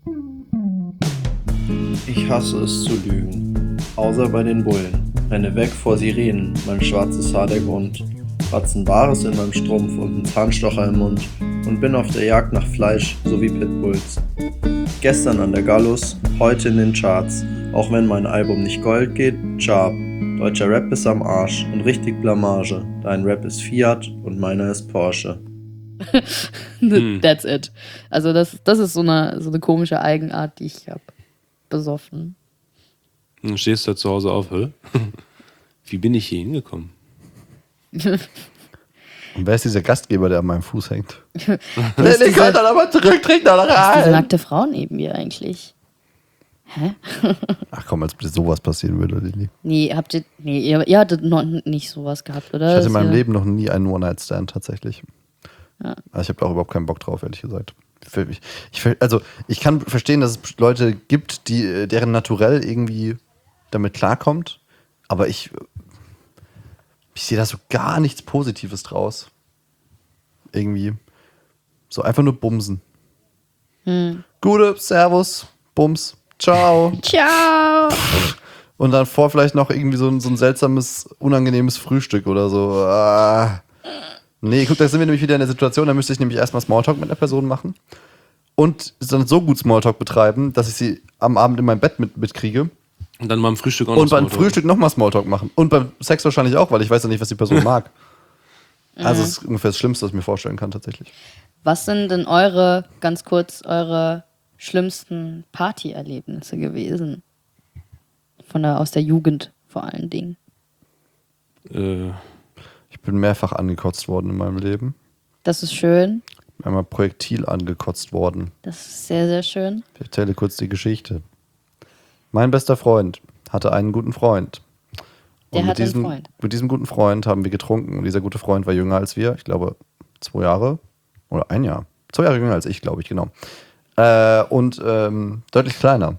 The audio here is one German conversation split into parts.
Ich hasse es zu lügen, außer bei den Bullen. Renne weg vor Sirenen, mein schwarzes Haar der Grund. Batzen Bares in meinem Strumpf und einen Zahnstocher im Mund und bin auf der Jagd nach Fleisch, so wie Pitbulls. Gestern an der Gallus, heute in den Charts. Auch wenn mein Album nicht Gold geht, Sharp. Deutscher Rap ist am Arsch und richtig Blamage. Dein Rap ist Fiat und meiner ist Porsche. That's it. Also das ist so eine komische Eigenart, die ich habe. Besoffen. Dann stehst du da zu Hause auf, hä? Wie bin ich hier hingekommen? Und wer ist dieser Gastgeber, der an meinem Fuß hängt? Leg halt dann aber zurück, trink da Was ist diese rein. nackte Frau neben mir eigentlich? Hä? Ach komm, als bitte sowas passieren würde, Lilly. Nee, ihr hattet noch nicht sowas gehabt, oder? Ich hatte in Dass meinem ihr- Leben noch nie einen One-Night-Stand tatsächlich. Ja. Also ich habe da auch überhaupt keinen Bock drauf, ehrlich gesagt. Ich kann verstehen, dass es Leute gibt, deren Naturell irgendwie damit klarkommt, aber ich sehe da so gar nichts Positives draus. Irgendwie. So einfach nur bumsen. Gute, Servus, Bums, ciao. Ciao! Und dann vielleicht noch irgendwie so ein seltsames, unangenehmes Frühstück oder so. Nee, guck, da sind wir nämlich wieder in der Situation, da müsste ich nämlich erstmal Smalltalk mit einer Person machen und dann so gut Smalltalk betreiben, dass ich sie am Abend in meinem Bett mitkriege Und dann beim Frühstück auch und beim Smalltalk. Frühstück nochmal Smalltalk machen. Und beim Sex wahrscheinlich auch, weil ich weiß ja nicht, was die Person mag. Also, es ist ungefähr das Schlimmste, was ich mir vorstellen kann, tatsächlich. Was sind denn ganz kurz, eure schlimmsten Partyerlebnisse gewesen? Aus der Jugend vor allen Dingen. Ich bin mehrfach angekotzt worden in meinem Leben. Das ist schön. Einmal Projektil angekotzt worden. Das ist sehr, sehr schön. Ich erzähle kurz die Geschichte. Mein bester Freund hatte einen guten Freund. Der Und hatte einen Freund. Mit diesem guten Freund haben wir getrunken. Und dieser gute Freund war jünger als wir. Ich glaube, 2 Jahre oder 1 Jahr. 2 Jahre jünger als ich, glaube ich, genau. Und deutlich kleiner.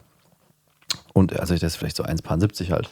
Und also der ist vielleicht so 1,70 halt.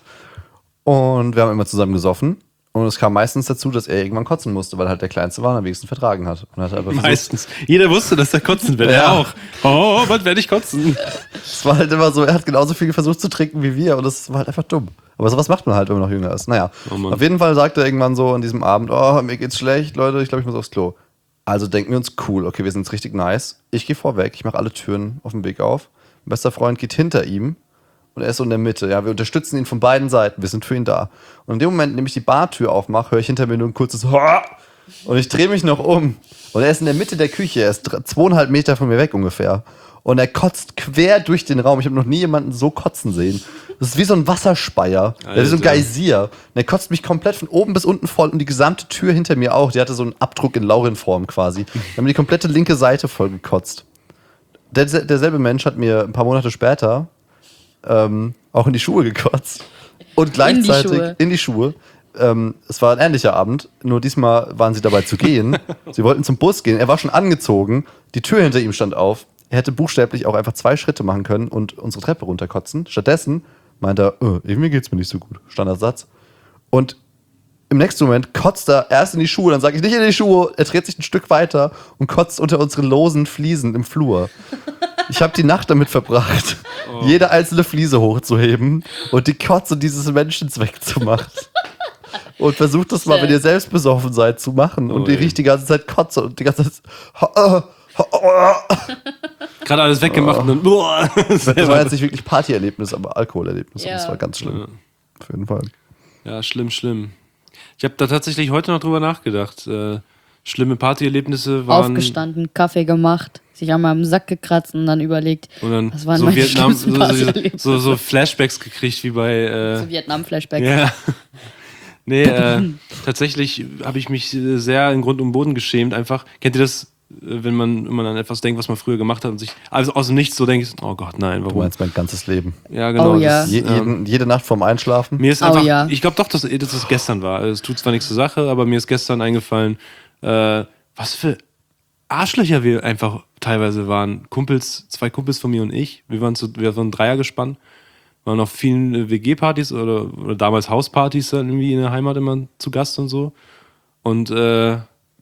Und wir haben immer zusammen gesoffen. Und es kam meistens dazu, dass er irgendwann kotzen musste, weil halt der Kleinste war und am wenigsten vertragen hat. Und hat aber versucht, Meistens. Jeder wusste, dass er kotzen will. Ja. Er auch. Oh, wann werde ich kotzen? es war halt immer so, er hat genauso viel versucht zu trinken wie wir und das war halt einfach dumm. Aber sowas macht man halt, wenn man noch jünger ist. Naja, Oh Mann. auf jeden Fall sagte er irgendwann so an diesem Abend, oh, mir geht's schlecht, Leute, ich glaube, ich muss aufs Klo. Also denken wir uns, cool, okay, wir sind jetzt richtig nice. Ich gehe vorweg, ich mache alle Türen auf dem Weg auf. Mein bester Freund geht hinter ihm und er ist so in der Mitte. Ja, wir unterstützen ihn von beiden Seiten, wir sind für ihn da. Und in dem Moment, in dem ich die Bartür aufmache, höre ich hinter mir nur ein kurzes Hoa! Und ich drehe mich noch um. Und er ist in der Mitte der Küche, er ist 2,5 Meter von mir weg ungefähr. Und er kotzt quer durch den Raum. Ich habe noch nie jemanden so kotzen sehen. Das ist wie so ein Wasserspeier. Das ist so ein Alter. Geysir. Und er kotzt mich komplett von oben bis unten voll und die gesamte Tür hinter mir auch. Die hatte so einen Abdruck in Laurinform quasi. Wir haben die komplette linke Seite voll gekotzt. Derselbe Mensch hat mir ein paar Monate später auch in die Schuhe gekotzt. Und gleichzeitig Schuhe. in die Schuhe. Es war ein ähnlicher Abend, nur diesmal waren sie dabei zu gehen. Sie wollten zum Bus gehen. Er war schon angezogen. Die Tür hinter ihm stand auf. Er hätte buchstäblich auch einfach 2 Schritte machen können und unsere Treppe runterkotzen. Stattdessen meinte er, irgendwie geht's mir nicht so gut. Standardsatz. Und im nächsten Moment kotzt er erst in die Schuhe, dann sage ich nicht in die Schuhe. Er dreht sich ein Stück weiter und kotzt unter unsere losen Fliesen im Flur. Ich habe die Nacht damit verbracht, jede einzelne Fliese hochzuheben und die Kotze dieses Menschen wegzumachen. Und versucht das mal, wenn ihr selbst besoffen seid, zu machen. Und die ey. riecht die ganze Zeit Kotze und die ganze Zeit. Gerade alles weggemacht und dann. Boah, Das war jetzt nicht wirklich Partyerlebnis, aber Alkoholerlebnis. Ja. Und das war ganz schlimm. Auf jeden Fall. Ja, schlimm, schlimm. Ich habe da tatsächlich heute noch drüber nachgedacht. Schlimme Partyerlebnisse waren. Aufgestanden, Kaffee gemacht, sich einmal am Sack gekratzt und dann überlegt, Und dann was waren so meine Vietnam, schlimmsten Partyerlebnisse? so Flashbacks gekriegt wie bei. So Vietnam-Flashbacks. Ja. Nee, tatsächlich habe ich mich sehr in Grund und Boden geschämt. Einfach, kennt ihr das, wenn man an etwas denkt, was man früher gemacht hat und sich also aus dem Nichts so denkt, oh Gott, nein, Du warum? meinst mein ganzes Leben. Ja, genau. Oh ja. Das, Jede Nacht vorm Einschlafen. mir ist Oh einfach, ja. ich glaube doch, dass es gestern war. Es tut zwar nichts zur Sache, aber mir ist gestern eingefallen, was für Arschlöcher wir einfach teilweise waren. 2 Kumpels von mir und ich. Wir waren ein Dreier gespannt. Waren auf vielen WG-Partys oder damals Hauspartys dann irgendwie in der Heimat immer zu Gast und so. Und keine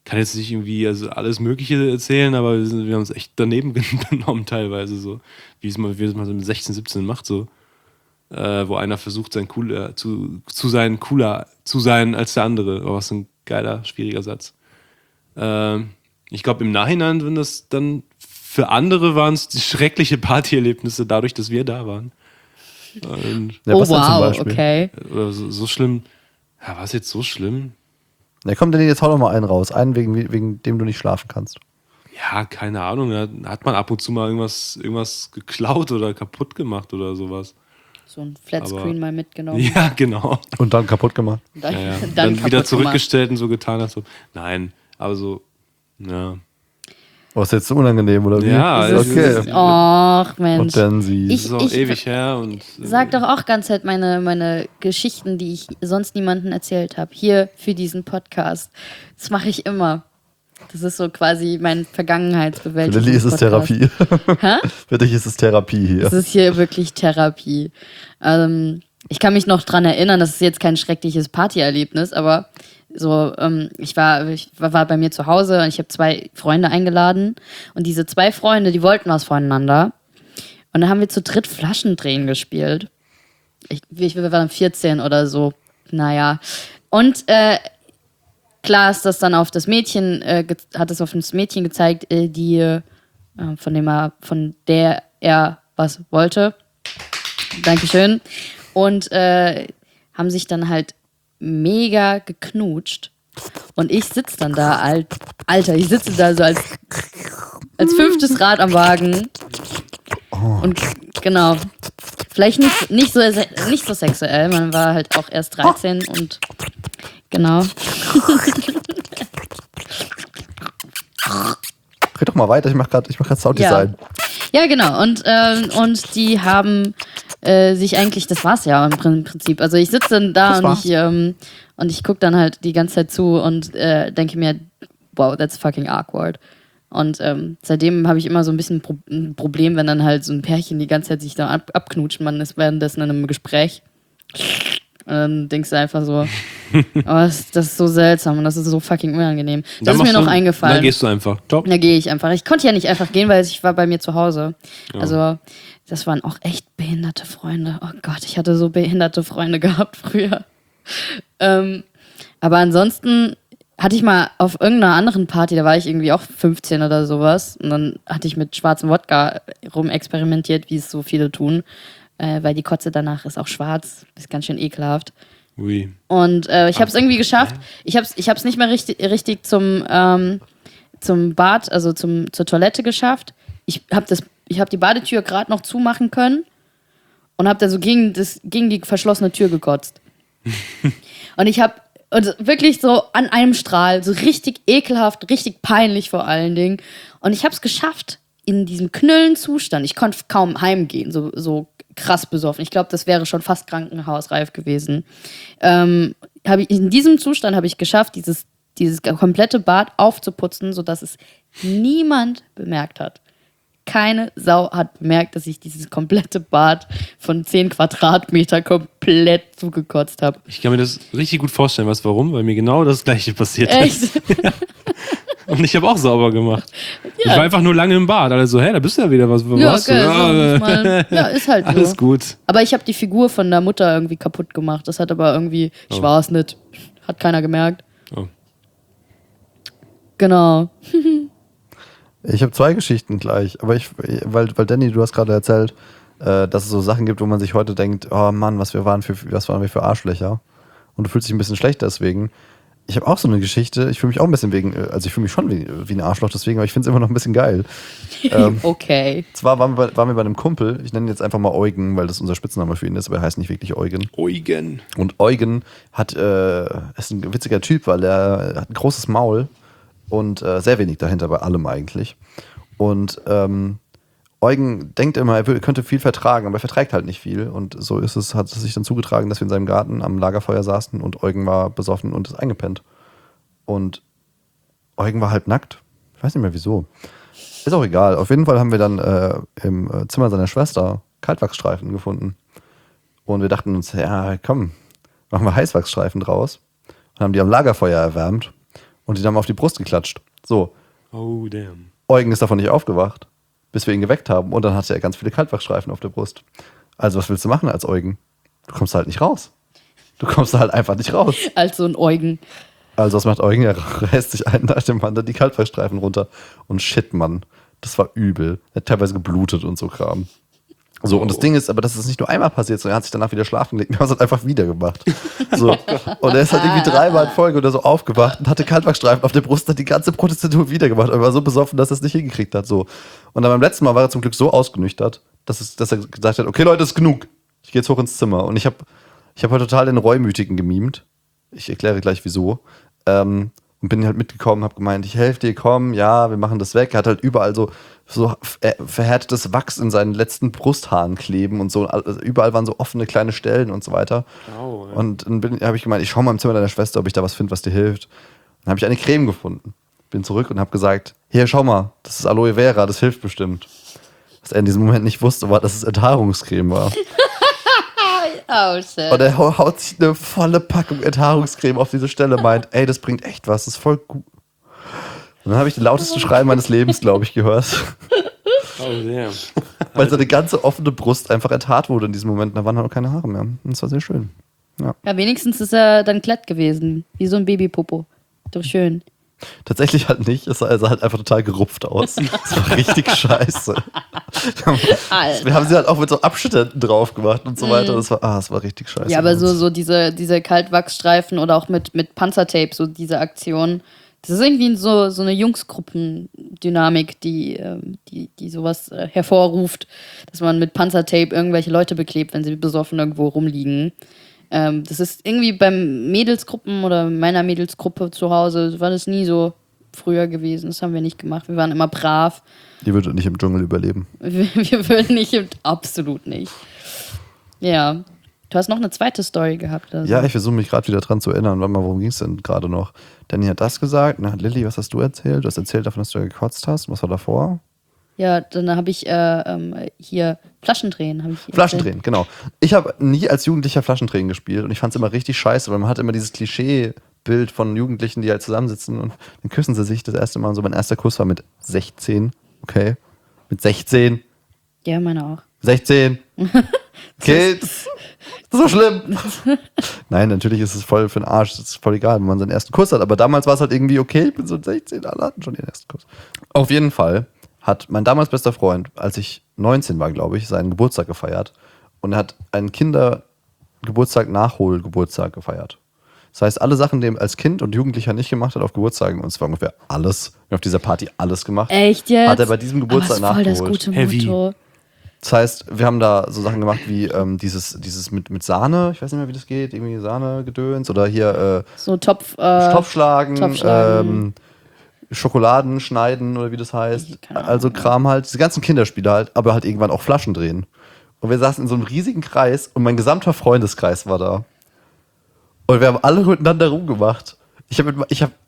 kann jetzt nicht irgendwie alles Mögliche erzählen, aber wir haben uns echt daneben genommen teilweise so. Wie es mal so mit 16, 17 macht, so. Wo einer versucht, cooler zu sein als der andere. Oh, was ein geiler, schwieriger Satz. Ich glaube, im Nachhinein, wenn das dann für andere waren es die schreckliche Partyerlebnisse dadurch, dass wir da waren. Und, Ja, Oh was denn zum wow, Beispiel? okay. oder so schlimm. Ja, war es jetzt so schlimm? Na komm, Danny, jetzt hau doch mal einen raus. Einen, wegen dem du nicht schlafen kannst. Ja, keine Ahnung. Da hat man ab und zu mal irgendwas geklaut oder kaputt gemacht oder sowas. So ein Flatscreen Aber- mal mitgenommen. Ja, genau. Und dann kaputt gemacht. Dann, Ja, ja. dann Dann kaputt wieder gemacht. zurückgestellt und so getan hat. So. Nein, aber so, ja. Oh, ist jetzt so unangenehm, oder wie? Ja, Das okay. ist, ach Mensch. Und dann sie. Das ist auch Ich- ewig her. Und, Sag doch auch ganz halt meine Geschichten, die ich sonst niemandem erzählt habe. Hier für diesen Podcast. Das mache ich immer. Das ist so quasi mein Für Vergangenheitsbewältigung. Lilly ist es Therapie. Für dich ist es Therapie hier. Das ist hier wirklich Therapie. Ich kann mich noch dran erinnern, das ist jetzt kein schreckliches Partyerlebnis, aber so, ich war bei mir zu Hause und ich habe 2 Freunde eingeladen und diese 2 Freunde, die wollten was voneinander und dann haben wir zu dritt Flaschendrehen gespielt. Wir waren 14 oder so, naja. Und klar ist das dann auf das Mädchen, hat es auf das Mädchen gezeigt, von der er was wollte. Dankeschön. Und haben sich dann halt mega geknutscht. Und ich sitze dann da, Alter, ich sitze da so als 5. Rad am Wagen. Und genau, vielleicht nicht so sexuell, man war halt auch erst 13 und genau. Red doch mal weiter, ich mach grad Sounddesign. Ja, genau. Und die haben sich eigentlich, das war's ja im Prinzip. Also ich sitze dann da und ich gucke dann halt die ganze Zeit zu und denke mir, wow, that's fucking awkward. Und seitdem habe ich immer so ein bisschen ein Problem, wenn dann halt so ein Pärchen die ganze Zeit sich da abknutscht. Man ist währenddessen in einem Gespräch. Und dann denkst du einfach so, oh, das ist so seltsam und das ist so fucking unangenehm. Das ist mir noch eingefallen. Dann gehst du einfach. Ciao. Da gehe ich einfach. Ich konnte ja nicht einfach gehen, weil ich war bei mir zu Hause. Ja. Also, das waren auch echt behinderte Freunde. Oh Gott, ich hatte so behinderte Freunde gehabt früher. Aber ansonsten hatte ich mal auf irgendeiner anderen Party, da war ich irgendwie auch 15 oder sowas. Und dann hatte ich mit schwarzem Wodka rumexperimentiert, wie es so viele tun. Weil die Kotze danach ist auch schwarz. Ist ganz schön ekelhaft. Ui. Und ich habe es irgendwie geschafft. Ich hab's nicht mehr richtig zum Bad, also zur Toilette geschafft. Ich habe die Badetür gerade noch zumachen können und habe da so gegen die verschlossene Tür gekotzt. Und ich habe wirklich so an einem Strahl, so richtig ekelhaft, richtig peinlich vor allen Dingen. Und ich habe es geschafft, in diesem Knüllenzustand, ich konnte kaum heimgehen, so krass besoffen. Ich glaube, das wäre schon fast krankenhausreif gewesen. In diesem Zustand habe ich geschafft, dieses komplette Bad aufzuputzen, sodass es niemand bemerkt hat. Keine Sau hat bemerkt, dass ich dieses komplette Bad von 10 Quadratmeter komplett zugekotzt habe. Ich kann mir das richtig gut vorstellen. Warum? Weil mir genau das Gleiche passiert ist. Echt? Und ich habe auch sauber gemacht. Ja. Ich war einfach nur lange im Bad. Alle so, hey, da bist du ja wieder. Was Ja, warst okay, du? so, mal, ja, ist halt so. Alles gut. Aber ich habe die Figur von der Mutter irgendwie kaputt gemacht. Das hat aber irgendwie, ich war es nicht. Hat keiner gemerkt. Oh. Genau. Ich habe 2 Geschichten gleich, aber weil Danny, du hast gerade erzählt, dass es so Sachen gibt, wo man sich heute denkt, oh Mann, was waren wir für Arschlöcher? Und du fühlst dich ein bisschen schlecht deswegen. Ich habe auch so eine Geschichte, ich fühle mich auch ein bisschen ich fühle mich schon wie ein Arschloch deswegen, aber ich finde es immer noch ein bisschen geil. Okay. Zwar waren wir bei einem Kumpel, ich nenne ihn jetzt einfach mal Eugen, weil das unser Spitzname für ihn ist, aber er heißt nicht wirklich Eugen. Eugen. Und Eugen ist ein witziger Typ, weil er hat ein großes Maul und sehr wenig dahinter bei allem eigentlich. Und Eugen denkt immer, er könnte viel vertragen, aber er verträgt halt nicht viel. Und so hat es sich dann zugetragen, dass wir in seinem Garten am Lagerfeuer saßen und Eugen war besoffen und ist eingepennt. Und Eugen war halb nackt. Ich weiß nicht mehr wieso. Ist auch egal. Auf jeden Fall haben wir dann im Zimmer seiner Schwester Kaltwachsstreifen gefunden. Und wir dachten uns, ja komm, machen wir Heißwachsstreifen draus. Und haben die am Lagerfeuer erwärmt. Und die haben auf die Brust geklatscht. So. Oh, damn. Eugen ist davon nicht aufgewacht, bis wir ihn geweckt haben. Und dann hatte er ganz viele Kaltwachstreifen auf der Brust. Also was willst du machen als Eugen? Du kommst halt nicht raus. Du kommst halt einfach nicht raus. Als so ein Eugen. Also was macht Eugen? Er reißt sich einen nach dem anderen die Kaltwachstreifen runter. Und shit, Mann, das war übel. Er hat teilweise geblutet und so Kram. So, und das Ding ist, aber das ist nicht nur einmal passiert, sondern er hat sich danach wieder schlafen gelegt. Wir haben es halt einfach wieder gemacht. So. Und er ist halt irgendwie 3-mal in Folge oder so aufgewacht und hatte Kaltwachstreifen auf der Brust, hat die ganze Prozedur wieder gemacht. Er war so besoffen, dass er es nicht hingekriegt hat. So. Und dann beim letzten Mal war er zum Glück so ausgenüchtert, dass er gesagt hat, okay Leute, ist genug. Ich gehe jetzt hoch ins Zimmer. Und ich hab heute total den Reumütigen gemimt. Ich erkläre gleich wieso. Und bin halt mitgekommen, hab gemeint, ich helfe dir, komm, ja, wir machen das weg. Er hat halt überall so verhärtetes Wachs in seinen letzten Brusthaaren kleben und so. Also überall waren so offene kleine Stellen und so weiter. Oh, ja. Und dann habe ich gemeint, ich schau mal im Zimmer deiner Schwester, ob ich da was finde, was dir hilft. Dann habe ich eine Creme gefunden. Bin zurück und habe gesagt, hier, schau mal, das ist Aloe Vera, das hilft bestimmt. Was er in diesem Moment nicht wusste, war, dass es Enthaarungscreme war. Oh, shit. Und er haut sich eine volle Packung Enthaarungscreme auf diese Stelle, meint, ey, das bringt echt was, das ist voll gut. Und dann habe ich den lautesten Schrei meines Lebens, glaube ich, gehört. Oh, damn. Weil seine ganze offene Brust einfach enthaart wurde in diesem Moment. Da waren dann auch keine Haare mehr. Und das war sehr schön. Ja. Ja, wenigstens ist er dann glatt gewesen. Wie so ein Babypopo. Doch schön. Tatsächlich halt nicht. Es sah halt einfach total gerupft aus. Das war richtig scheiße. Alter. Wir haben sie halt auch mit so Abschnitten drauf gemacht und so weiter. Das war richtig scheiße. Ja, aber so diese Kaltwachsstreifen oder auch mit Panzertape, so diese Aktion. Das ist irgendwie so eine Jungsgruppendynamik, die sowas hervorruft, dass man mit Panzertape irgendwelche Leute beklebt, wenn sie besoffen irgendwo rumliegen. Das ist irgendwie beim Mädelsgruppen oder meiner Mädelsgruppe zu Hause, war das nie so früher gewesen. Das haben wir nicht gemacht. Wir waren immer brav. Die würde nicht im Dschungel überleben. Wir würden nicht, absolut nicht. Ja. Du hast noch eine zweite Story gehabt. Also. Ja, ich versuche mich gerade wieder dran zu erinnern. Warte mal, worum ging es denn gerade noch? Danny hat das gesagt. Dann hat Lilly, was hast du erzählt? Du hast erzählt davon, dass du gekotzt hast. Was war davor? Ja, dann habe ich hier Flaschendrehen. Flaschendrehen, genau. Ich habe nie als Jugendlicher Flaschendrehen gespielt und ich fand es immer richtig scheiße, weil man hat immer dieses Klischeebild von Jugendlichen, die halt zusammensitzen und dann küssen sie sich das erste Mal. So mein erster Kuss war mit 16, okay? Mit 16. Ja, meine auch. 16. Okay, das ist so schlimm. Nein, natürlich ist es voll für den Arsch. Das ist voll egal, wenn man seinen ersten Kuss hat. Aber damals war es halt irgendwie okay. Ich bin so 16, alle hatten schon ihren ersten Kuss. Auf jeden Fall hat mein damals bester Freund, als ich 19 war, glaube ich, seinen Geburtstag gefeiert. Und er hat einen Nachholgeburtstag gefeiert. Das heißt, alle Sachen, die er als Kind und Jugendlicher nicht gemacht hat auf Geburtstagen, und es war ungefähr alles, wir haben auf dieser Party alles gemacht, echt jetzt? hat er bei diesem Geburtstag aber das ist nachgeholt. voll das gute Motto. Das heißt, wir haben da so Sachen gemacht wie dieses mit Sahne, ich weiß nicht mehr, wie das geht, irgendwie Sahne-Gedöns oder hier so Topfschlagen. Schokoladen schneiden oder wie das heißt. Keine Ahnung, Also Kram halt, diese ganzen Kinderspiele halt, aber halt irgendwann auch Flaschen drehen. Und wir saßen in so einem riesigen Kreis und mein gesamter Freundeskreis war da. Und wir haben alle miteinander rumgemacht. Ich habe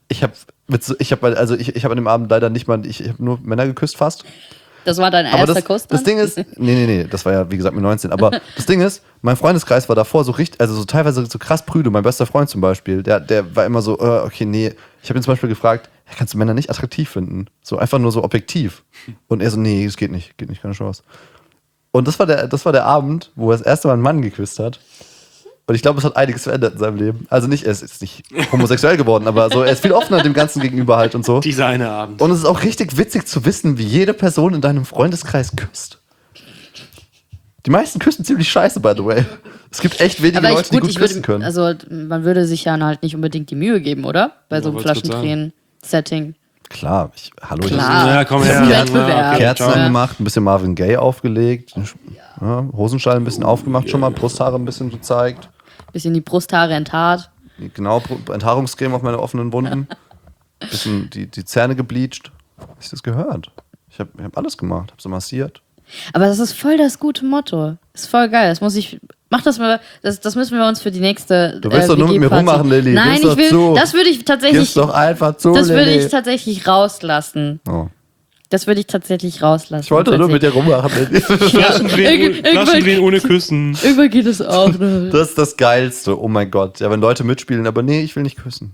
an dem Abend leider nicht mal, ich habe nur Männer geküsst fast. Das war dein erster Kuss dann? Das Ding ist, nee, das war ja wie gesagt mit 19, aber das Ding ist, mein Freundeskreis war davor so richtig, also so teilweise so krass prüde. Mein bester Freund zum Beispiel, der war immer so, okay, nee. Ich habe ihn zum Beispiel gefragt, kannst du Männer nicht attraktiv finden? So einfach nur so objektiv. Und er so, nee, das geht nicht, keine Chance. Und das war der Abend, wo er das erste Mal einen Mann geküsst hat. Und ich glaube, es hat einiges verändert in seinem Leben. Also nicht, er ist nicht homosexuell geworden, aber so, er ist viel offener dem Ganzen gegenüber halt und so. Dieser eine Abend. Und es ist auch richtig witzig zu wissen, wie jede Person in deinem Freundeskreis küsst. Die meisten küssen ziemlich scheiße, by the way. Es gibt echt wenige Leute, die gut küssen können. Also man würde sich ja halt nicht unbedingt die Mühe geben, oder? Bei so einem Flaschendrehen-Setting. Klar, hallo. Klar. Ja, komm Das ist her. ein Wettbewerb. Kerzen Ja. angemacht, ein bisschen Marvin Gaye aufgelegt, ja, Hosenstall ein bisschen aufgemacht, schon mal Brusthaare ein bisschen gezeigt. Bisschen die Brusthaare enthaart. Genau, Enthaarungscreme auf meine offenen Wunden. Bisschen die Zähne gebleached. Hast du das gehört? Ich hab alles gemacht, hab so massiert. Aber das ist voll das gute Motto. Ist voll geil. Das müssen wir uns für die nächste Du willst doch nur mit mir WG-Party. rummachen, Lilly. Nein, Gib's doch zu. das würde ich tatsächlich. Gib's doch einfach zu, Das würde Lilly. ich tatsächlich rauslassen. Oh. Das würde ich tatsächlich rauslassen. Ich wollte nur mit dir rummachen, Lilly. Flaschendrehen ohne Küssen. Irgendwann geht es auch. Ne? Das ist das Geilste. Oh mein Gott. Ja, wenn Leute mitspielen, aber nee, ich will nicht küssen.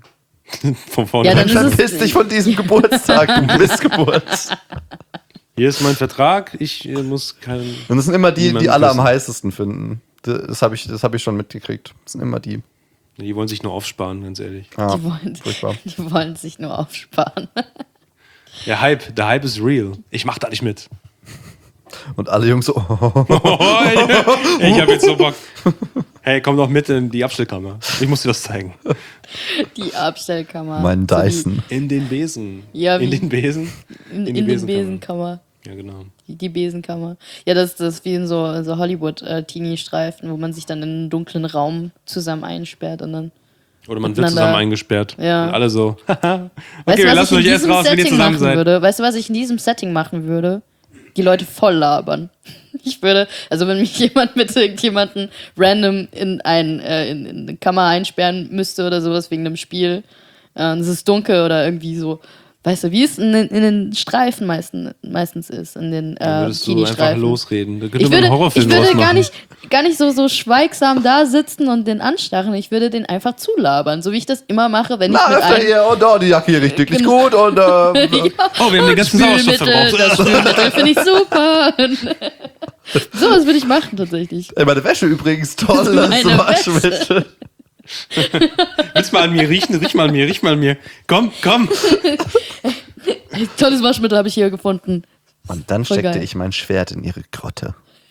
Von vorne. Ja, dann ist es- Verpiss dich von diesem Geburtstag, du Missgeburt. Hier ist mein Vertrag, ich muss keinen. Und das sind immer die, die Niemanden alle am küssen. heißesten finden. Das hab ich schon mitgekriegt. Das sind immer die. Die wollen sich nur aufsparen, ganz ehrlich. Ja, Die wollen sich nur aufsparen. Der Hype ist real. Ich mach da nicht mit. Und alle Jungs so, Ey, ich hab jetzt so Bock. Hey, komm doch mit in die Abstellkammer. Ich muss dir das zeigen. Die Abstellkammer. mein So Dyson. In den Besen. Ja, in wie- den Besen? In die den Besenkammer. Besenkammer. Ja, genau. Die Besenkammer. Ja, das ist wie in so Hollywood-Teenie-Streifen, wo man sich dann in einen dunklen Raum zusammen einsperrt und dann. Oder man wird Miteinander- zusammen eingesperrt. Ja. Und alle so. okay, Weißt du, wir was lassen ich in euch erst diesem raus, wenn ihr Setting zusammen machen seid. würde? Weißt du, was ich in diesem Setting machen würde? Die Leute voll labern. Ich würde, also wenn mich jemand mit irgendjemanden random in eine Kammer einsperren müsste oder sowas wegen einem Spiel, und es ist dunkel oder irgendwie so, weißt du, wie es in den Streifen meistens ist, in den Dann würdest du einfach Teenie-Streifen. losreden. Da könnte Ich man einen würde Horrorfilm gar draus nicht so schweigsam da sitzen und den anstarren. Ich würde den einfach zulabern, so wie ich das immer mache, wenn ich Na, mit öfter einem hier und da, die Jacke hier riecht wirklich Genau. gut und Oh, wir haben den ganzen Sauerstoff Spülmittel, das verbraucht. Spülmittel finde ich super. Sowas würde ich machen tatsächlich. Ey, meine Wäsche übrigens toll, das Meine Waschmittel. Willst mal an mir riechen? Riech mal an mir. Komm. Tolles Waschmittel habe ich hier gefunden. Und dann Voll steckte geil. ich mein Schwert in ihre Grotte.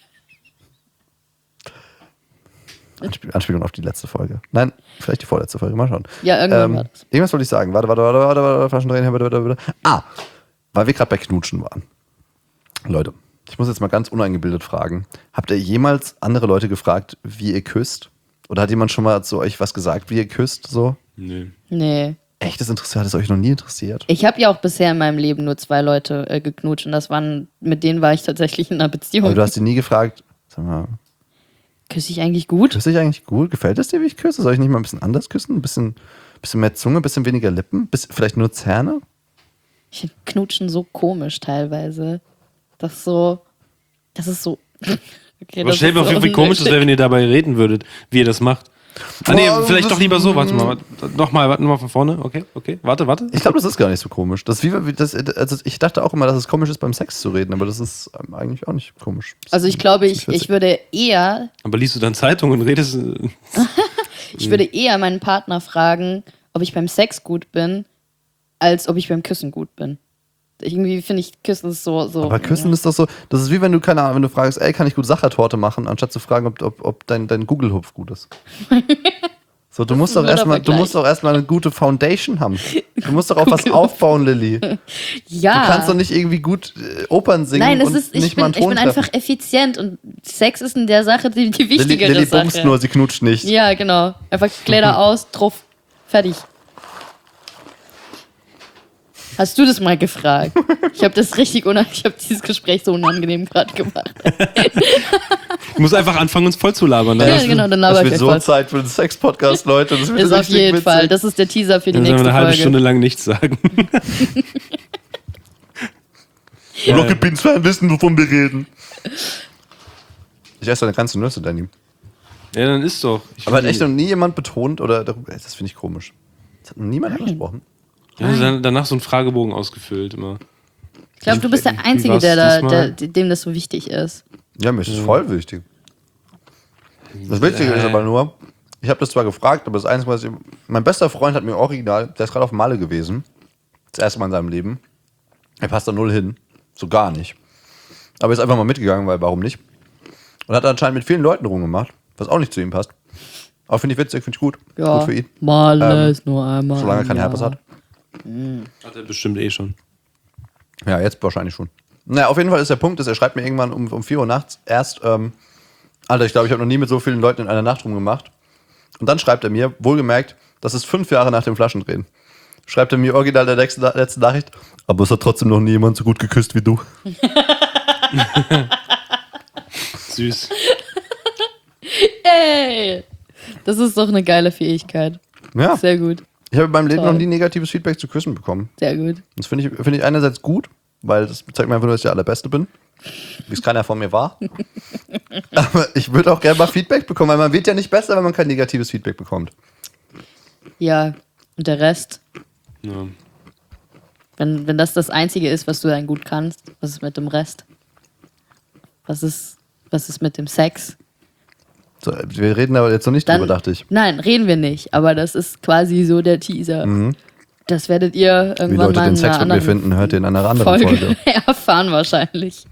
Anspielung auf die letzte Folge. Nein, vielleicht die vorletzte Folge. Mal schauen. Ja, irgendwann war das. Irgendwas wollte ich sagen. Warte. Flaschen drehen. Warte. Weil wir gerade bei Knutschen waren. Leute, ich muss jetzt mal ganz uneingebildet fragen. Habt ihr jemals andere Leute gefragt, wie ihr küsst? Oder hat jemand schon mal zu euch was gesagt, wie ihr küsst? So? Nö. Nee. Echt, hat es euch noch nie interessiert? Ich habe ja auch bisher in meinem Leben nur 2 Leute geknutscht und mit denen war ich tatsächlich in einer Beziehung. Aber du hast die nie gefragt, sag mal, Küsse ich eigentlich gut? küsse ich eigentlich gut? Gefällt es dir, wie ich küsse? Soll ich nicht mal ein bisschen anders küssen? Ein bisschen mehr Zunge, ein bisschen weniger Lippen? Vielleicht nur Zähne? Ich finde Knutschen so komisch teilweise. Das ist so. Okay, Aber das stell dir ist mal vor, wie komisch es wäre, wenn ihr dabei reden würdet, wie ihr das macht. Nee, Boah, vielleicht das- doch lieber so. Warte mal. Warte mal von vorne. Okay. Warte. Ich glaube, das ist gar nicht so komisch. Also ich dachte auch immer, dass es komisch ist, beim Sex zu reden, aber das ist eigentlich auch nicht komisch. Also ich glaube, Das ist ich würde eher Aber liest du dann Zeitung und redest. Ich würde eher meinen Partner fragen, ob ich beim Sex gut bin, als ob ich beim Küssen gut bin. Irgendwie finde ich, Küssen ist so. Aber Küssen ist doch so, das ist wie wenn du, keine Ahnung, wenn du fragst, ey, kann ich gut Sachertorte machen, anstatt zu fragen, ob dein Google-Hupf gut ist. So, du musst ein doch guter erstmal Vergleich. eine gute Foundation haben. Du musst doch auf was aufbauen, Lilly. Du Ja. kannst doch nicht irgendwie gut Opern singen Nein, und ich nicht mal einen bin Ton einfach treffen. effizient und Sex ist in der Sache die wichtigere Lilly Sache. bumst nur, sie knutscht nicht. Ja, genau. Einfach Kleider aus, drauf, fertig. Hast du das mal gefragt? Ich habe dieses Gespräch so unangenehm gerade gemacht. Du musst einfach anfangen, uns voll zu labern. Ja, genau, dann laber Das ich wird euch so voll. Zeit für den Sex-Podcast, Leute. Das wird Ist auf richtig jeden witzig. Fall. Das ist der Teaser für die Dann sollen wir nächste eine halbe Folge. Stunde lang nichts sagen. Rocket Beans Fan wissen, wovon wir reden. Ich esse deine ganze Nüsse, Danny. Ja, dann ist doch. Aber hat echt noch nie jemand betont oder darüber, das finde ich komisch. Das hat noch niemand angesprochen. Ja, danach so einen Fragebogen ausgefüllt immer. Ich glaube, du bist der Wie Einzige, war's diesmal? dem das so wichtig ist. Ja, mir ist es voll wichtig. Das Wichtige ist aber nur, ich habe das zwar gefragt, aber das Einzige, was mein bester Freund hat mir original, der ist gerade auf Malle gewesen, das erste Mal in seinem Leben. Er passt da null hin, so gar nicht. Aber ist einfach mal mitgegangen, weil warum nicht? Und hat anscheinend mit vielen Leuten rumgemacht, was auch nicht zu ihm passt. Aber finde ich witzig, finde ich gut. Ja. Gut für ihn, Mal ist nur einmal. solange er im keinen Jahr. Herpes hat. Hat er bestimmt eh schon. Ja, jetzt wahrscheinlich schon. Naja, auf jeden Fall ist der Punkt, dass er schreibt mir irgendwann um 4 Uhr nachts erst, Alter, ich glaube, ich habe noch nie mit so vielen Leuten in einer Nacht rumgemacht. Und dann schreibt er mir, wohlgemerkt, das ist 5 Jahre nach dem Flaschendrehen, schreibt er mir original der letzte Nachricht, aber es hat trotzdem noch nie jemand so gut geküsst wie du. Süß. Ey! Das ist doch eine geile Fähigkeit. Ja, Sehr gut. ich habe in meinem Leben Toll. noch nie negatives Feedback zu Küssen bekommen. Sehr gut. Das finde ich einerseits gut, weil das zeigt mir einfach nur, dass ich der Allerbeste bin. Wie es keiner von mir war. Aber ich würde auch gerne mal Feedback bekommen, weil man wird ja nicht besser, wenn man kein negatives Feedback bekommt. Ja. Und der Rest, Ja. wenn das Einzige ist, was du dann gut kannst, was ist mit dem Rest? Was ist mit dem Sex? So, wir reden aber jetzt noch nicht drüber, dachte ich. Nein, reden wir nicht. Aber das ist quasi so der Teaser. Das werdet ihr irgendwann Wie Leute mal den in Sex einer mit mir anderen finden, hört ihr in einer anderen Folge. erfahren wahrscheinlich.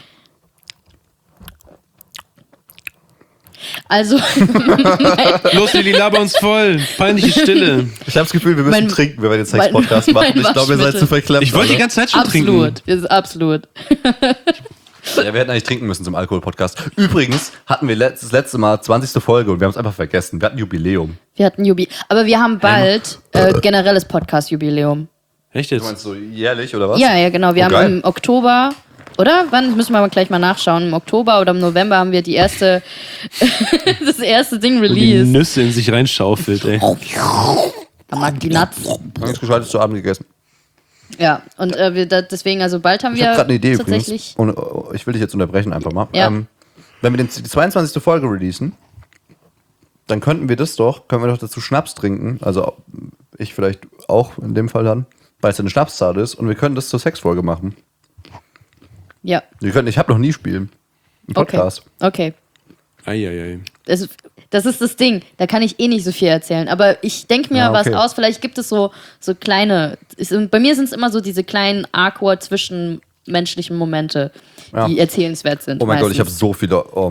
Also, Los, Lili, laber uns voll. Peinliche Stille. Ich habe das Gefühl, wir müssen trinken, wenn wir den Sex-Podcast machen. Ich glaube, ihr seid zu verklemmt. Ich wollte die ganze Zeit schon trinken. Absolut. Ja, wir hätten eigentlich trinken müssen zum Alkohol-Podcast. Übrigens hatten wir das letzte Mal 20. Folge und wir haben es einfach vergessen. Wir hatten Jubiläum. Aber wir haben bald generelles Podcast-Jubiläum. Echt Du jetzt? meinst so jährlich oder was? Ja, genau. Wir haben geil. im Oktober, oder? Wann? Müssen wir mal gleich mal nachschauen. Im Oktober oder im November haben wir das erste Ding Und die released. Nüsse in sich reinschaufelt, ey. Da mag die Nuts. Ganz gescheites zu Abend gegessen. Ja, und deswegen, also bald haben Ich wir habe gerade eine Idee tatsächlich. übrigens. Und ich will dich jetzt unterbrechen einfach mal. Ja. Wenn wir die 22. Folge releasen, dann können wir doch dazu Schnaps trinken. Also ich vielleicht auch in dem Fall dann, weil es eine Schnapszahl ist. Und wir können das zur Sexfolge machen. Ja, Wir können Ich hab noch nie spielen. Im Podcast. okay. Eieiei. Das ist das Ding. Da kann ich eh nicht so viel erzählen. Aber ich denke mir Ja, okay. was aus. Vielleicht gibt es so kleine. Bei mir sind es immer so diese kleinen awkward zwischenmenschlichen Momente, die erzählenswert sind. Oh mein Gott, ich habe meistens. so viele. Oh.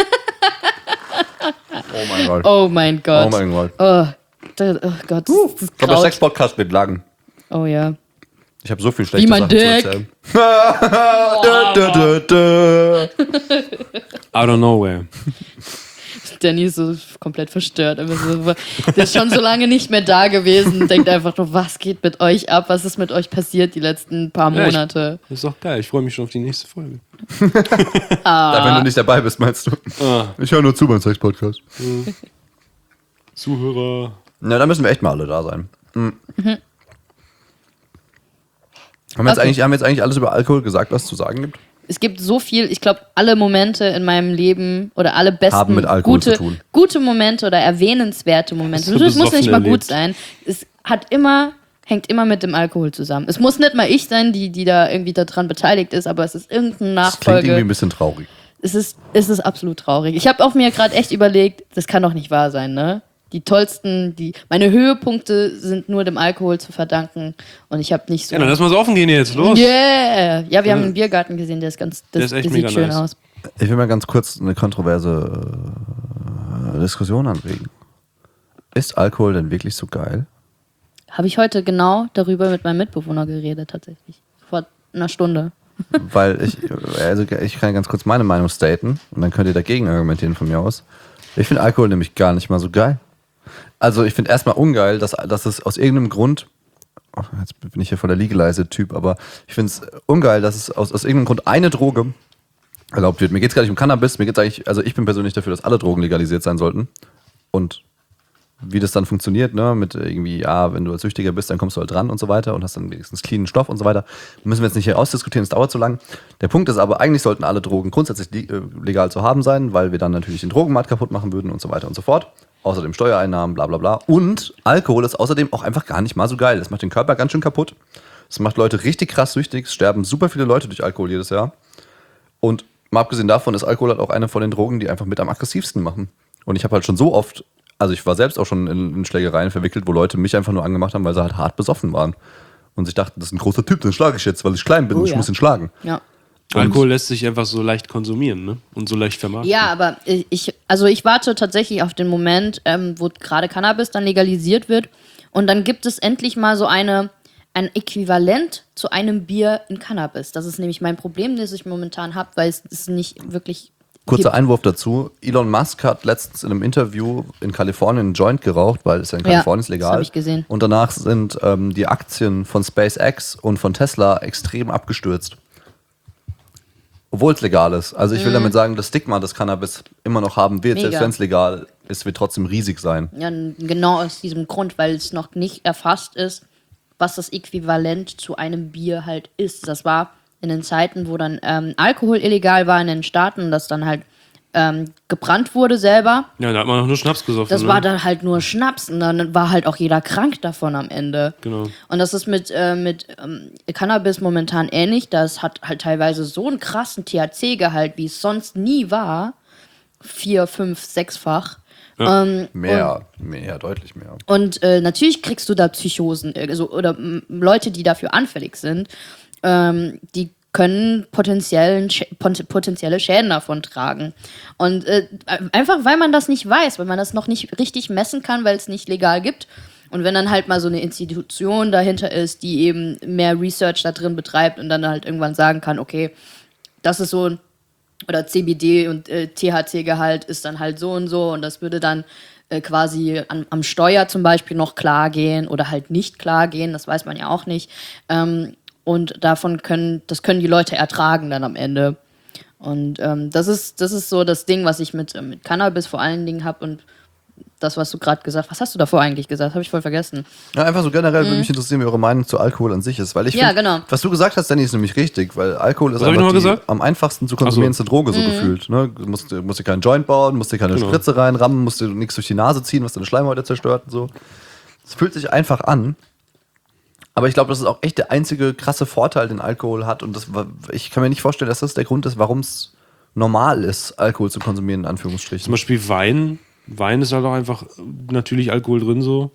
Oh mein Gott. Oh mein Gott. Oh mein Gott. Oh Gott, das ist Aber Kraut. Sex-Podcast mit Lagen. Oh ja. Ich habe so viel schlechte Wie mein Sachen zu Dick. erzählen. Out of nowhere. Danny ist so komplett verstört. Aber so, der ist schon so lange nicht mehr da gewesen. Denkt einfach nur, was geht mit euch ab? Was ist mit euch passiert die letzten paar Ja, Monate? Das ist doch geil. Ich freue mich schon auf die nächste Folge. Wenn du nicht dabei bist, meinst du? Ich höre nur zu beim Sex-Podcast. Zuhörer. Na, da müssen wir echt mal alle da sein. Haben wir Okay. jetzt eigentlich alles über Alkohol gesagt, was es zu sagen gibt? Es gibt so viel, ich glaube, alle Momente in meinem Leben oder alle besten Haben mit Alkohol zu tun. gute Momente oder erwähnenswerte Momente. Hast du Es muss nicht besoffen mal gut erlebt? sein. Es hängt immer mit dem Alkohol zusammen. Es muss nicht mal ich sein, die da irgendwie daran beteiligt ist, aber es ist irgendeine Das klingt irgendwie Nachfolge. ein bisschen traurig. Es ist absolut traurig. Ich habe auch mir gerade echt überlegt, das kann doch nicht wahr sein, ne? Die tollsten, meine Höhepunkte sind nur dem Alkohol zu verdanken und ich habe nicht so. Ja, dann lass mal saufen gehen jetzt. Los. Yeah! Ja, wir haben einen Biergarten gesehen, der ist ganz, Der ist echt der mega sieht schön nice. aus. Ich will mal ganz kurz eine kontroverse Diskussion anregen. Ist Alkohol denn wirklich so geil? Habe ich heute genau darüber mit meinem Mitbewohner geredet, tatsächlich. Vor einer Stunde. Weil ich kann ganz kurz meine Meinung staten und dann könnt ihr dagegen argumentieren von mir aus. Ich finde Alkohol nämlich gar nicht mal so geil. Also ich finde erstmal ungeil, dass es aus irgendeinem Grund, jetzt bin ich hier voll der Legalize-Typ, aber ich finde es ungeil, dass es aus irgendeinem Grund eine Droge erlaubt wird. Mir geht es gar nicht um Cannabis, also ich bin persönlich dafür, dass alle Drogen legalisiert sein sollten. Und wie das dann funktioniert, ne, mit irgendwie, ja, wenn du als Süchtiger bist, dann kommst du halt dran und so weiter und hast dann wenigstens cleanen Stoff und so weiter. Müssen wir jetzt nicht hier ausdiskutieren, es dauert zu lang. Der Punkt ist aber, eigentlich sollten alle Drogen grundsätzlich legal zu haben sein, weil wir dann natürlich den Drogenmarkt kaputt machen würden und so weiter und so fort. Außerdem Steuereinnahmen, bla bla bla. Und Alkohol ist außerdem auch einfach gar nicht mal so geil. Das macht den Körper ganz schön kaputt. Das macht Leute richtig krass süchtig. Es sterben super viele Leute durch Alkohol jedes Jahr. Und mal abgesehen davon ist Alkohol halt auch eine von den Drogen, die einfach mit am aggressivsten machen. Und ich habe halt schon so oft, also ich war selbst auch schon in Schlägereien verwickelt, wo Leute mich einfach nur angemacht haben, weil sie halt hart besoffen waren. Und sich dachten, das ist ein großer Typ, den schlage ich jetzt, weil ich klein bin Oh und ich ja. muss ihn schlagen. Ja. Alkohol lässt sich einfach so leicht konsumieren, ne? Und so leicht vermarkten. Ja, aber ich warte tatsächlich auf den Moment, wo gerade Cannabis dann legalisiert wird und dann gibt es endlich mal so ein Äquivalent zu einem Bier in Cannabis. Das ist nämlich mein Problem, das ich momentan habe, weil es ist nicht wirklich Kurzer gibt. Einwurf dazu. Elon Musk hat letztens in einem Interview in Kalifornien einen Joint geraucht, weil es ja in Kalifornien ist legal. das hab ich gesehen. Und danach sind die Aktien von SpaceX und von Tesla extrem abgestürzt. Obwohl es legal ist. Also ich will damit sagen, das Stigma, das Cannabis immer noch haben wird, Mega. selbst wenn es legal ist, wird trotzdem riesig sein. Ja, genau aus diesem Grund, weil es noch nicht erfasst ist, was das Äquivalent zu einem Bier halt ist. Das war in den Zeiten, wo dann Alkohol illegal war in den Staaten und das dann halt gebrannt wurde selber. Ja, da hat man noch nur Schnaps gesoffen. Das ne? war dann halt nur Schnaps und dann war halt auch jeder krank davon am Ende. Genau. Und das ist mit Cannabis momentan ähnlich. Das hat halt teilweise so einen krassen THC-Gehalt, wie es sonst nie war. 4, 5, 6-fach. Ja. Mehr, deutlich mehr. Und natürlich kriegst du da Psychosen oder Leute, die dafür anfällig sind, die können potenzielle Schäden davon tragen. Und einfach, weil man das nicht weiß, weil man das noch nicht richtig messen kann, weil es nicht legal gibt. Und wenn dann halt mal so eine Institution dahinter ist, die eben mehr Research da drin betreibt und dann halt irgendwann sagen kann, okay, das ist so, oder CBD und THC-Gehalt ist dann halt so und das würde dann quasi am Steuer zum Beispiel noch klar gehen oder halt nicht klar gehen, das weiß man ja auch nicht. Und können die Leute ertragen dann am Ende. Und das ist so das Ding, was ich mit Cannabis vor allen Dingen habe und das, was du gerade gesagt hast. Was hast du davor eigentlich gesagt? Habe ich voll vergessen. Ja, einfach so generell würde mich interessieren, wie eure Meinung zu Alkohol an sich ist. Weil ich finde, genau. was du gesagt hast, Danny, ist nämlich richtig, weil Alkohol ist Was hab ich einfach nochmal die gesagt? am einfachsten zu konsumierendste Droge so gefühlt. Ne? Du musst dir keinen Joint bauen, musst dir keine Genau. Spritze reinrammen, musst dir nichts durch die Nase ziehen, was deine Schleimhäute zerstört und so. Es fühlt sich einfach an. Aber ich glaube, das ist auch echt der einzige krasse Vorteil, den Alkohol hat. Und ich kann mir nicht vorstellen, dass das der Grund ist, warum es normal ist, Alkohol zu konsumieren, in Zum Anführungsstrichen. Beispiel Wein. Wein ist halt auch einfach natürlich Alkohol drin so.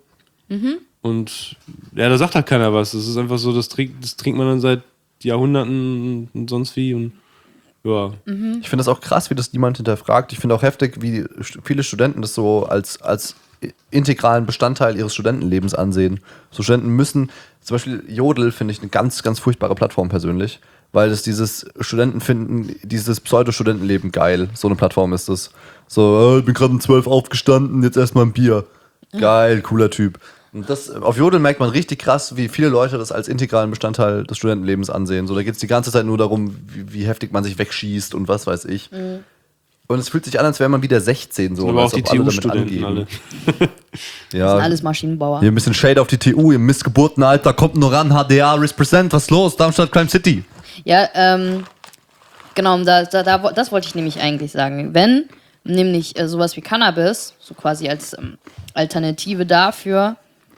Und ja, da sagt halt keiner was. Das ist einfach so, das trinkt man dann seit Jahrhunderten und sonst wie. Und ja. Ich finde das auch krass, wie das niemand hinterfragt. Ich finde auch heftig, wie viele Studenten das so als integralen Bestandteil ihres Studentenlebens ansehen. So Studenten müssen, zum Beispiel Jodel finde ich eine ganz, ganz furchtbare Plattform persönlich, weil es dieses Studenten finden, dieses Pseudo-Studentenleben geil. So eine Plattform ist das. So, ich bin gerade um 12 aufgestanden, jetzt erstmal ein Bier. Geil, cooler Typ. Und das, auf Jodel merkt man richtig krass, wie viele Leute das als integralen Bestandteil des Studentenlebens ansehen. So, da geht es die ganze Zeit nur darum, wie heftig man sich wegschießt und was weiß ich. Und es fühlt sich an, als wäre man wieder 16. So, Aber als auch die ob alle damit TU-Studenten alle. Ja, Das sind alles Maschinenbauer. hier ein bisschen Shade auf die TU, ihr Missgeburten, Alter, kommt nur ran, HDA, Represent, was los? Darmstadt, Crime City. Ja, genau, das wollte ich nämlich eigentlich sagen. Wenn nämlich sowas wie Cannabis, so quasi als Alternative dafür,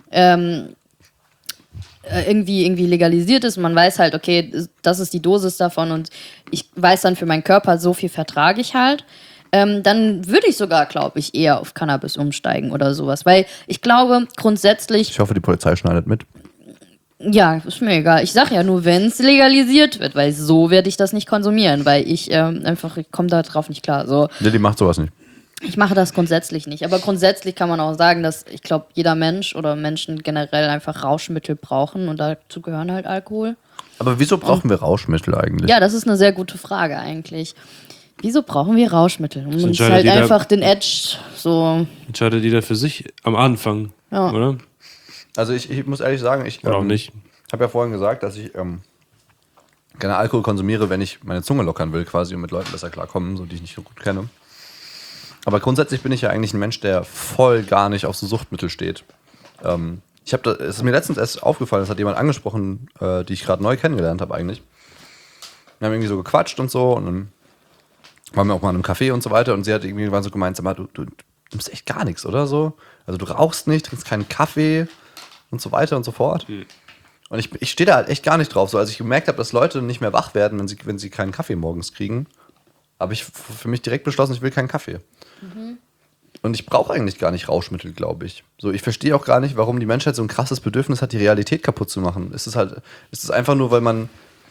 irgendwie legalisiert ist und man weiß halt, okay, das ist die Dosis davon und ich weiß dann für meinen Körper, so viel vertrage ich halt, dann würde ich sogar, glaube ich, eher auf Cannabis umsteigen oder sowas. Weil ich glaube, grundsätzlich, Ich hoffe, die Polizei schneidet mit. ja, ist mir egal. Ich sage ja nur, wenn es legalisiert wird, weil so werde ich das nicht konsumieren, weil ich ich komme da drauf nicht klar. So. Ja, die macht sowas nicht. Ich mache das grundsätzlich nicht. Aber grundsätzlich kann man auch sagen, dass ich glaube, jeder Mensch oder Menschen generell einfach Rauschmittel brauchen und dazu gehören halt Alkohol. Aber wieso brauchen wir Rauschmittel eigentlich? Ja, das ist eine sehr gute Frage eigentlich. Wieso brauchen wir Rauschmittel? Um uns entscheidet halt jeder- einfach den Edge so. Entscheidet jeder für sich am Anfang, Ja. oder? Also ich muss ehrlich sagen, ich Oder auch nicht. habe ja vorhin gesagt, dass ich gerne Alkohol konsumiere, wenn ich meine Zunge lockern will, quasi, um mit Leuten besser klarkommen, so die ich nicht so gut kenne. Aber grundsätzlich bin ich ja eigentlich ein Mensch, der voll gar nicht auf so Suchtmittel steht. Es ist mir letztens erst aufgefallen, das hat jemand angesprochen, die ich gerade neu kennengelernt habe eigentlich. Wir haben irgendwie so gequatscht und so und dann waren wir auch mal in einem Café und so weiter und sie hat irgendwann so gemeint, sag mal, du nimmst echt gar nichts, oder so? Also du rauchst nicht, trinkst keinen Kaffee und so weiter und so fort. Und ich stehe da halt echt gar nicht drauf. So, als ich gemerkt habe, dass Leute nicht mehr wach werden, wenn sie keinen Kaffee morgens kriegen, habe ich für mich direkt beschlossen, ich will keinen Kaffee. Und ich brauche eigentlich gar nicht Rauschmittel, glaube ich. So, ich verstehe auch gar nicht, warum die Menschheit so ein krasses Bedürfnis hat, die Realität kaputt zu machen. Ist es einfach nur, weil man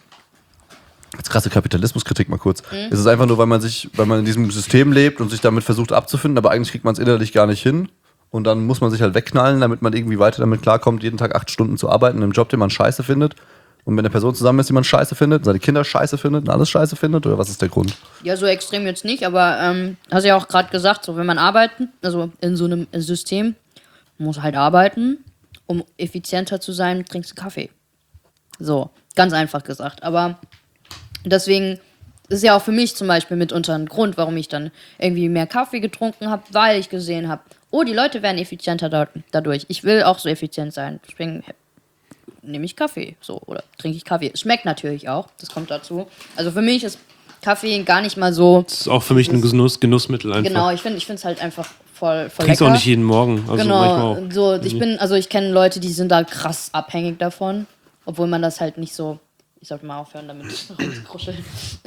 jetzt krasse Kapitalismuskritik mal kurz. Ist es einfach nur, weil man in diesem System lebt und sich damit versucht abzufinden, aber eigentlich kriegt man es innerlich gar nicht hin. Und dann muss man sich halt wegknallen, damit man irgendwie weiter damit klarkommt, jeden Tag 8 Stunden zu arbeiten in einem Job, den man scheiße findet. Und wenn eine Person zusammen ist, die man scheiße findet, seine Kinder scheiße findet und alles scheiße findet, oder was ist der Grund? Ja, so extrem jetzt nicht, aber hast du ja auch gerade gesagt, so wenn man arbeiten, also in so einem System, muss halt arbeiten, um effizienter zu sein, trinkst du Kaffee. So, ganz einfach gesagt. Aber deswegen ist ja auch für mich zum Beispiel mitunter ein Grund, warum ich dann irgendwie mehr Kaffee getrunken habe, weil ich gesehen habe, oh, die Leute werden effizienter dadurch. Ich will auch so effizient sein. Deswegen nehme ich Kaffee, so, oder trinke ich Kaffee. Es schmeckt natürlich auch, das kommt dazu. Also für mich ist Kaffee gar nicht mal so. Das ist auch für mich ein Genussmittel einfach. Genau, ich finde es halt einfach voll Trink's lecker. auch nicht jeden Morgen. Also manchmal auch. Genau, ich kenne Leute, die sind da krass abhängig davon, obwohl man das halt nicht so, ich sollte mal aufhören damit rumzukruscheln,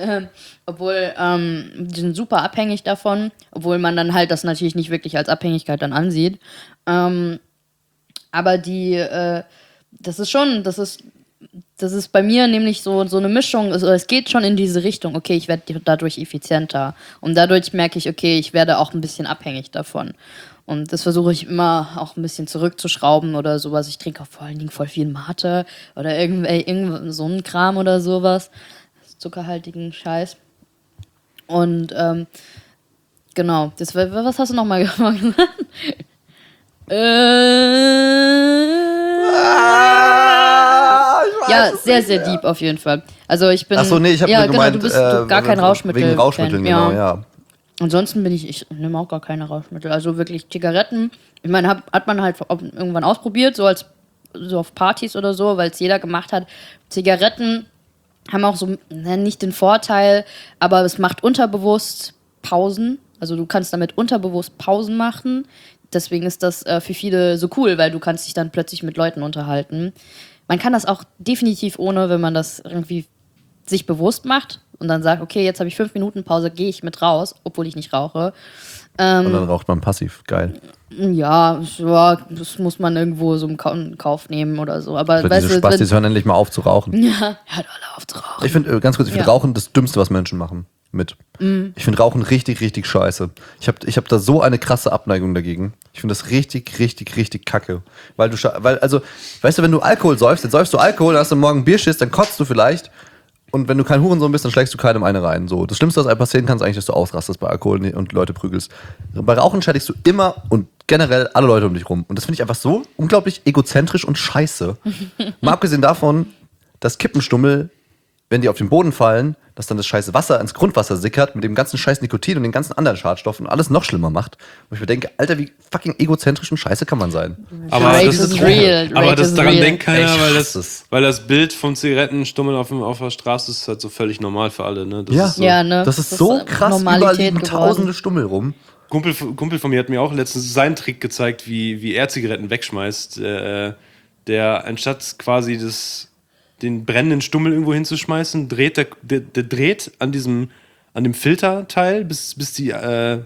die sind super abhängig davon, obwohl man dann halt das natürlich nicht wirklich als Abhängigkeit dann ansieht. Aber das ist bei mir nämlich so eine Mischung, also es geht schon in diese Richtung, okay, ich werde dadurch effizienter und dadurch merke ich, okay, ich werde auch ein bisschen abhängig davon. Und das versuche ich immer auch ein bisschen zurückzuschrauben oder sowas. Ich trinke auch vor allen Dingen voll viel Mate oder irgend so einen Kram oder sowas. Zuckerhaltigen Scheiß. Und genau, was hast du nochmal gesagt? Ja, sehr, sehr deep auf jeden Fall. Also ich bin... Achso, nee, ich habe nur gemeint, du bist gar kein Rauschmittel. Wegen Rauschmitteln, genau, ja. Ansonsten ich nehme auch gar keine Rauschmittel. Also wirklich Zigaretten. Ich meine, hat man halt irgendwann ausprobiert, so auf Partys oder so, weil es jeder gemacht hat. Zigaretten haben auch so nicht den Vorteil, aber es macht unterbewusst Pausen. Also du kannst damit unterbewusst Pausen machen. Deswegen ist das für viele so cool, weil du kannst dich dann plötzlich mit Leuten unterhalten. Man kann das auch definitiv ohne, wenn man das irgendwie sich bewusst macht und dann sagt, okay, jetzt habe ich 5 Minuten Pause, gehe ich mit raus, obwohl ich nicht rauche. Und dann raucht man passiv, geil. Ja, das muss man irgendwo so in Kauf nehmen oder so. Aber diese Spastis hören endlich mal auf zu rauchen. Ja, hört alle auf zu rauchen. Ich finde, ganz kurz, Rauchen das Dümmste, was Menschen machen. Ich finde Rauchen richtig, richtig scheiße. Ich hab da so eine krasse Abneigung dagegen. Ich finde das richtig, richtig, richtig kacke. Weißt du, wenn du Alkohol säufst, dann säufst du Alkohol, dann hast du morgen Bierschiss, dann kotzt du vielleicht. Und wenn du kein Hurensohn bist, dann schlägst du keinem eine rein. So. Das Schlimmste, was einem passieren kann, ist eigentlich, dass du ausrastest bei Alkohol und Leute prügelst. Bei Rauchen schädigst du immer und generell alle Leute um dich rum. Und das finde ich einfach so unglaublich egozentrisch und scheiße. Mal abgesehen davon, dass Kippenstummel, wenn die auf den Boden fallen, dass dann das scheiße Wasser ins Grundwasser sickert mit dem ganzen scheiß Nikotin und den ganzen anderen Schadstoffen und alles noch schlimmer macht. Wo ich mir denke, Alter, wie fucking egozentrisch und scheiße kann man sein. Aber Rate das is ist real. Aber Rate das is daran real. denkt keiner, Ich weil das Bild vom Zigarettenstummel auf der Straße ist halt so völlig normal für alle. Ne? Das ist so. Ja, ne? Das ist so krass, Normalität überall liegen geworden. tausende Stummel rum. Kumpel von mir hat mir auch letztens seinen Trick gezeigt, wie er Zigaretten wegschmeißt. Der anstatt quasi den brennenden Stummel irgendwo hinzuschmeißen, der dreht an dem Filterteil, bis dieser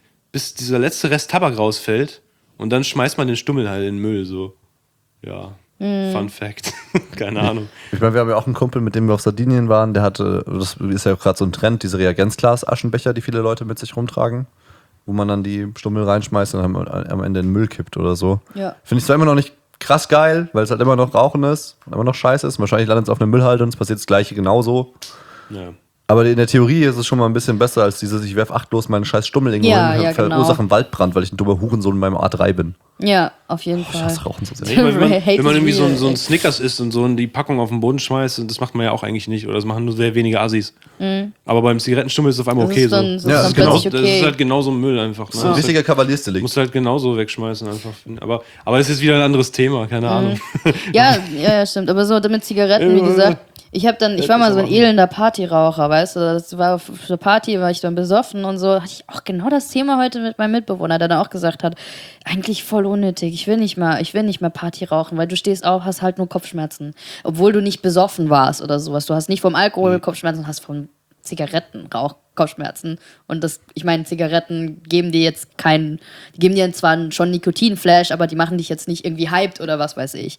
letzte Rest Tabak rausfällt und dann schmeißt man den Stummel halt in den Müll. So. Ja, Fun Fact. Keine Ahnung. Ich meine, wir haben ja auch einen Kumpel, mit dem wir auf Sardinien waren, der hatte, das ist ja auch gerade so ein Trend, diese Reagenzglas-Aschenbecher, die viele Leute mit sich rumtragen, wo man dann die Stummel reinschmeißt und am Ende in den Müll kippt oder so. Ja. Finde ich zwar immer noch nicht krass geil, weil es halt immer noch Rauchen ist und immer noch scheiße ist. Wahrscheinlich landet es auf einem Müllhalde und es passiert das Gleiche genauso. Ja. Aber in der Theorie ist es schon mal ein bisschen besser als ich werf achtlos meinen scheiß Stummel irgendwo hin und verursache einen Waldbrand, weil ich ein dummer Hurensohn in meinem A3 bin. Ja, auf jeden Ich Fall. hasse Rauchen so sehr. Nee, wenn Hate man is irgendwie real, so ein echt. Snickers isst und so und die Packung auf den Boden schmeißt, und das macht man ja auch eigentlich nicht. Oder das machen nur sehr wenige Assis. Aber beim Zigarettenstummel ist es auf einmal Das okay. ist dann, So. das Ja, ist dann genau. plötzlich Das okay. ist halt genauso Müll einfach. Ne? Das ist ein richtiger Kavaliersdelikt. Musst du halt genauso wegschmeißen einfach. Aber das ist jetzt wieder ein anderes Thema, keine Ahnung. Ja, stimmt. Aber so mit Zigaretten, wie gesagt, ich war mal so ein elender Partyraucher, weißt du? Das war auf der Party, war ich dann besoffen und so. Hatte ich auch genau das Thema heute mit meinem Mitbewohner, der dann auch gesagt hat, eigentlich voll unnötig. Ich will nicht mehr Party rauchen, weil du stehst auf, hast halt nur Kopfschmerzen. Obwohl du nicht besoffen warst oder sowas. Du hast nicht vom Alkohol Kopfschmerzen, hast vom Zigarettenrauch Kopfschmerzen. Und ich meine, Zigaretten geben dir jetzt die geben dir zwar schon Nikotinflash, aber die machen dich jetzt nicht irgendwie hyped oder was weiß ich.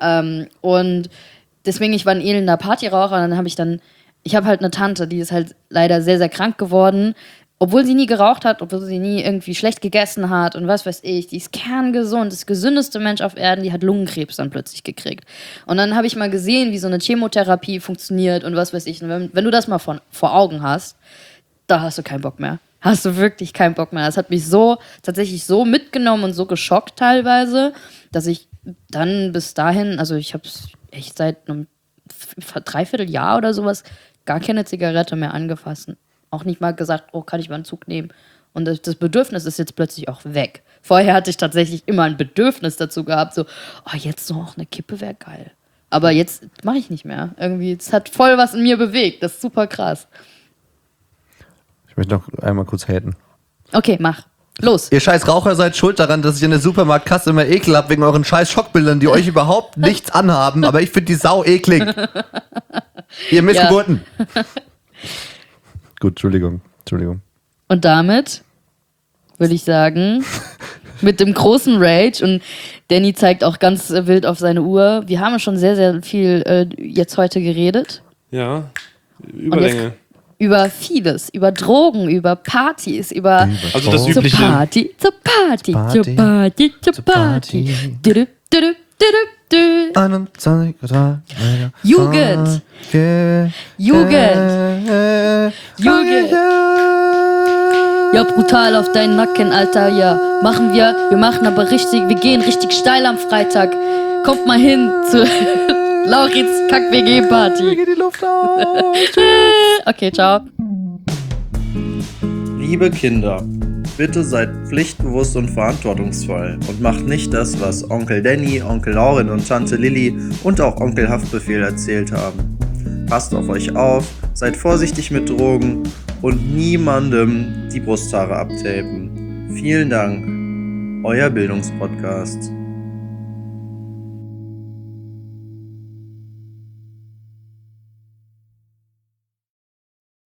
Und deswegen, ich war ein elender Partyraucher und dann ich habe halt eine Tante, die ist halt leider sehr, sehr krank geworden, obwohl sie nie geraucht hat, obwohl sie nie irgendwie schlecht gegessen hat und was weiß ich. Die ist kerngesund, das gesündeste Mensch auf Erden, die hat Lungenkrebs dann plötzlich gekriegt. Und dann habe ich mal gesehen, wie so eine Chemotherapie funktioniert und was weiß ich. Und wenn du das mal vor Augen hast, da hast du keinen Bock mehr. Hast du wirklich keinen Bock mehr. Das hat mich tatsächlich so mitgenommen und so geschockt teilweise, dass ich dann bis dahin, also ich habe es echt seit einem Dreivierteljahr oder sowas gar keine Zigarette mehr angefasst. Auch nicht mal gesagt, oh, kann ich mal einen Zug nehmen. Und das Bedürfnis ist jetzt plötzlich auch weg. Vorher hatte ich tatsächlich immer ein Bedürfnis dazu gehabt, so, oh, jetzt noch eine Kippe wäre geil. Aber jetzt mache ich nicht mehr. Irgendwie, es hat voll was in mir bewegt. Das ist super krass. Ich möchte noch einmal kurz haten. Okay, mach. Los. Ihr scheiß Raucher seid schuld daran, dass ich in der Supermarktkasse immer Ekel hab wegen euren scheiß Schockbildern, die euch überhaupt nichts anhaben, aber ich finde die sau eklig. Ihr Missgeburten. Gut, Entschuldigung. Und damit würde ich sagen, mit dem großen Rage, und Danny zeigt auch ganz wild auf seine Uhr, wir haben schon sehr, sehr viel jetzt heute geredet. Ja, Überlänge. Über vieles, über Drogen, über Partys, über Also das zur Übliche. Party. Du, du, du, du, du. 21 Jugend. Ja, brutal auf deinen Nacken, Alter, ja. Wir machen aber richtig, wir gehen richtig steil am Freitag. Kommt mal hin zu Laurits Kack-WG-Party. Geht die Luft aus. Okay, ciao. Liebe Kinder, bitte seid pflichtbewusst und verantwortungsvoll und macht nicht das, was Onkel Danny, Onkel Lauren und Tante Lilly und auch Onkel Haftbefehl erzählt haben. Passt auf euch auf, seid vorsichtig mit Drogen und niemandem die Brusthaare abtapen. Vielen Dank, euer Bildungspodcast.